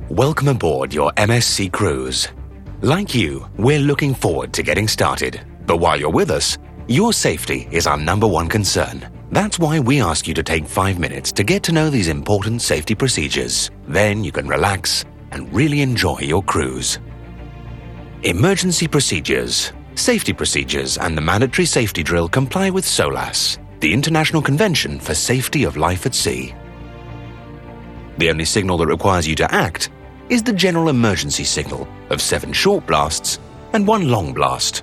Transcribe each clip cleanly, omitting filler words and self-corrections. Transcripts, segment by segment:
Welcome aboard your MSC cruise. Like you, we're looking forward to getting started. But while you're with us, your safety is our number one concern. That's why we ask you to take 5 minutes to get to know these important safety procedures. Then you can relax and really enjoy your cruise. Emergency procedures, safety procedures, and the mandatory safety drill comply with SOLAS, the International Convention for Safety of Life at Sea. The only signal that requires you to act is the general emergency signal of 7 short blasts and 1 long blast.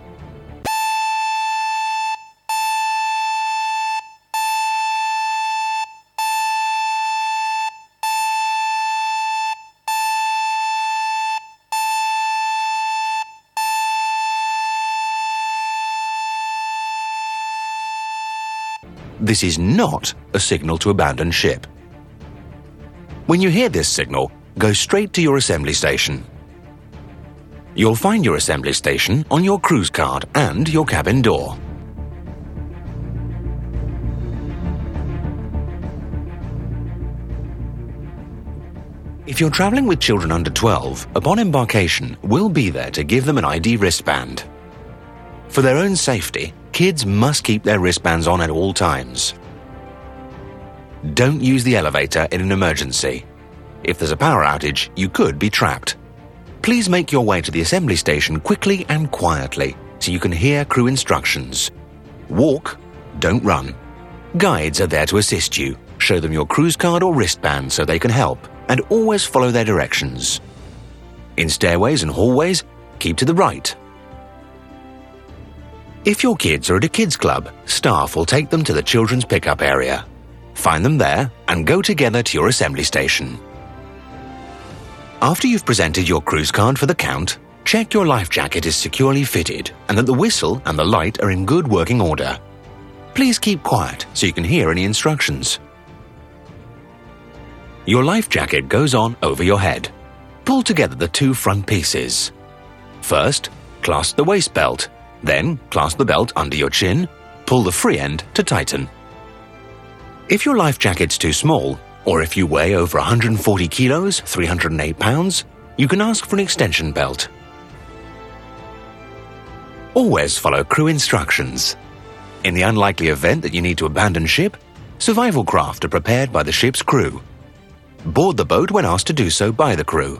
This is not a signal to abandon ship. When you hear this signal, go straight to your assembly station. You'll find your assembly station on your cruise card and your cabin door. If you're traveling with children under 12, upon embarkation, we'll be there to give them an ID wristband. For their own safety, kids must keep their wristbands on at all times. Don't use the elevator in an emergency. If there's a power outage, you could be trapped. Please make your way to the assembly station quickly and quietly so you can hear crew instructions. Walk, don't run. Guides are there to assist you. Show them your cruise card or wristband so they can help, and always follow their directions. In stairways and hallways, keep to the right. If your kids are at a kids club, staff will take them to the children's pickup area. Find them there and go together to your assembly station. After you've presented your cruise card for the count, check your life jacket is securely fitted and that the whistle and the light are in good working order. Please keep quiet so you can hear any instructions. Your life jacket goes on over your head. Pull together the 2 front pieces. First, clasp the waist belt. Then, clasp the belt under your chin, pull the free end to tighten. If your life jacket's too small, or if you weigh over 140 kilos, 308 pounds, you can ask for an extension belt. Always follow crew instructions. In the unlikely event that you need to abandon ship, survival craft are prepared by the ship's crew. Board the boat when asked to do so by the crew.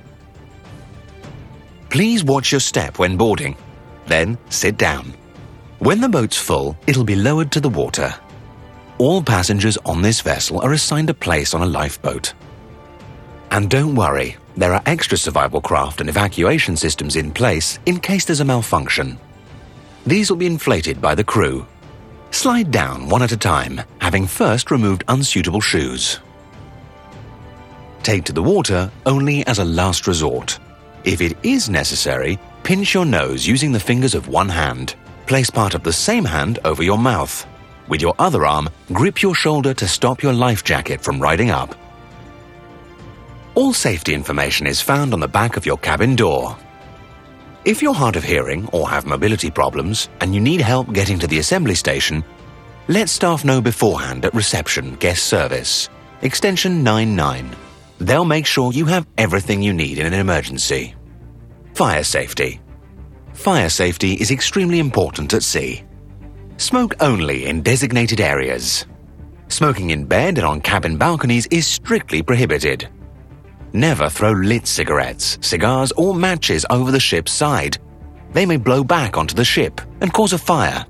Please watch your step when boarding. Then sit down. When the boat's full, it'll be lowered to the water. All passengers on this vessel are assigned a place on a lifeboat. And don't worry, there are extra survival craft and evacuation systems in place in case there's a malfunction. These will be inflated by the crew. Slide down one at a time, having first removed unsuitable shoes. Take to the water only as a last resort. If it is necessary, pinch your nose using the fingers of one hand. Place part of the same hand over your mouth. With your other arm, grip your shoulder to stop your life jacket from riding up. All safety information is found on the back of your cabin door. If you're hard of hearing or have mobility problems and you need help getting to the assembly station, let staff know beforehand at reception guest service, extension 99. They'll make sure you have everything you need in an emergency. Fire safety. Fire safety is extremely important at sea. Smoke only in designated areas. Smoking in bed and on cabin balconies is strictly prohibited. Never throw lit cigarettes, cigars, or matches over the ship's side. They may blow back onto the ship and cause a fire.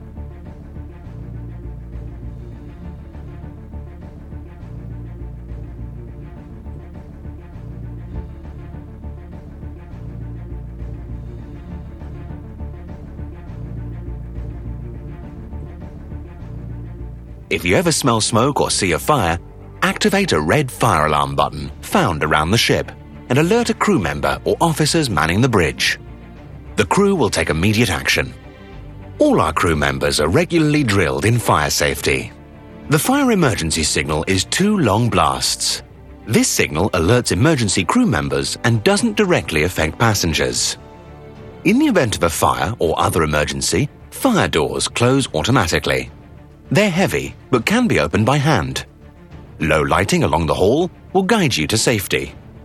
If you ever smell smoke or see a fire, activate a red fire alarm button found around the ship and alert a crew member or officers manning the bridge. The crew will take immediate action. All our crew members are regularly drilled in fire safety. The fire emergency signal is 2 long blasts. This signal alerts emergency crew members and doesn't directly affect passengers. In the event of a fire or other emergency, fire doors close automatically. They're heavy, but can be opened by hand. Low lighting along the hall will guide you to safety.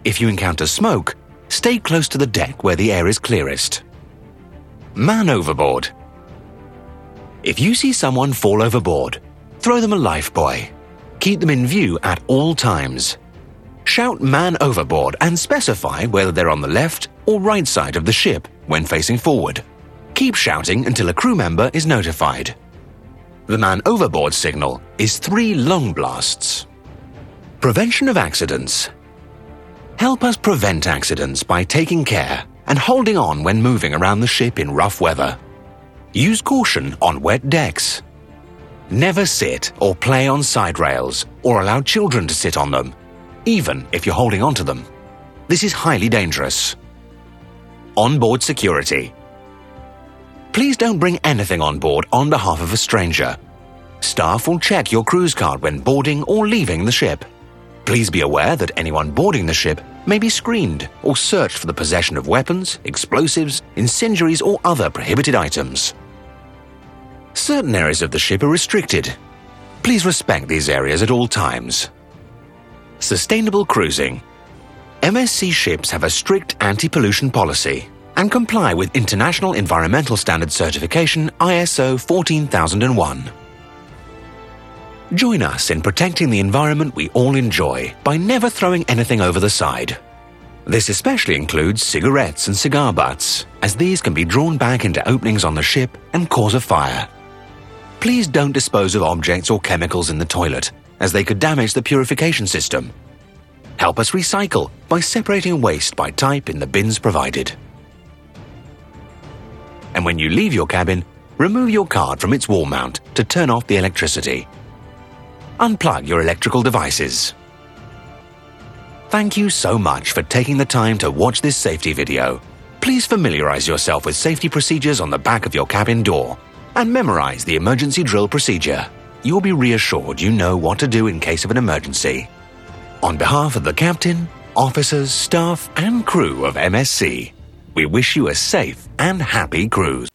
If you encounter smoke, stay close to the deck where the air is clearest. Man overboard. If you see someone fall overboard, throw them a lifebuoy. Keep them in view at all times. Shout "man overboard" and specify whether they're on the left or right side of the ship when facing forward. Keep shouting until a crew member is notified. The man overboard signal is 3 long blasts. Prevention of accidents. Help us prevent accidents by taking care and holding on when moving around the ship in rough weather. Use caution on wet decks. Never sit or play on side rails or allow children to sit on them, even if you're holding onto them. This is highly dangerous. Onboard security. Please don't bring anything on board on behalf of a stranger. Staff will check your cruise card when boarding or leaving the ship. Please be aware that anyone boarding the ship may be screened or searched for the possession of weapons, explosives, incendiaries, or other prohibited items. Certain areas of the ship are restricted. Please respect these areas at all times. Sustainable cruising. MSC ships have a strict anti-pollution policy and comply with International Environmental Standard Certification ISO 14001. Join us in protecting the environment we all enjoy by never throwing anything over the side. This especially includes cigarettes and cigar butts, as these can be drawn back into openings on the ship and cause a fire. Please don't dispose of objects or chemicals in the toilet, as they could damage the purification system. Help us recycle by separating waste by type in the bins provided. And when you leave your cabin, remove your card from its wall mount to turn off the electricity. Unplug your electrical devices. Thank you so much for taking the time to watch this safety video. Please familiarize yourself with safety procedures on the back of your cabin door and memorize the emergency drill procedure. You'll be reassured you know what to do in case of an emergency. On behalf of the captain, officers, staff, and crew of MSC, we wish you a safe and happy cruise.